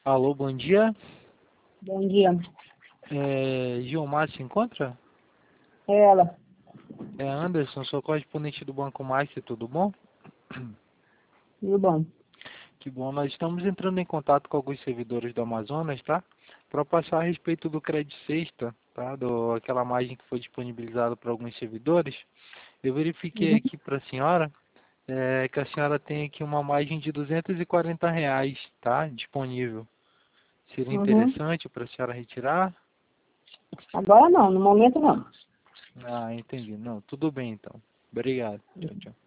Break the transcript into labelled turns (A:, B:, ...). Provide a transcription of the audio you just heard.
A: Alô, bom dia.
B: Bom dia.
A: Gilmar se encontra?
B: É ela.
A: É Anderson, sou correspondente do Banco Master, tudo bom?
B: Tudo bom?
A: Que bom, nós estamos entrando em contato com alguns servidores do Amazonas, tá? Para passar a respeito do Crédito Sexta, tá? Aquela margem que foi disponibilizada para alguns servidores. Eu verifiquei
B: Uhum.
A: aqui para a senhora que a senhora tem aqui uma margem de R$ 240, tá? Disponível. Seria
B: Uhum.
A: interessante para a senhora retirar?
B: Agora não, no momento não.
A: Ah, entendi. Não, tudo bem então. Obrigado. Tchau, tchau.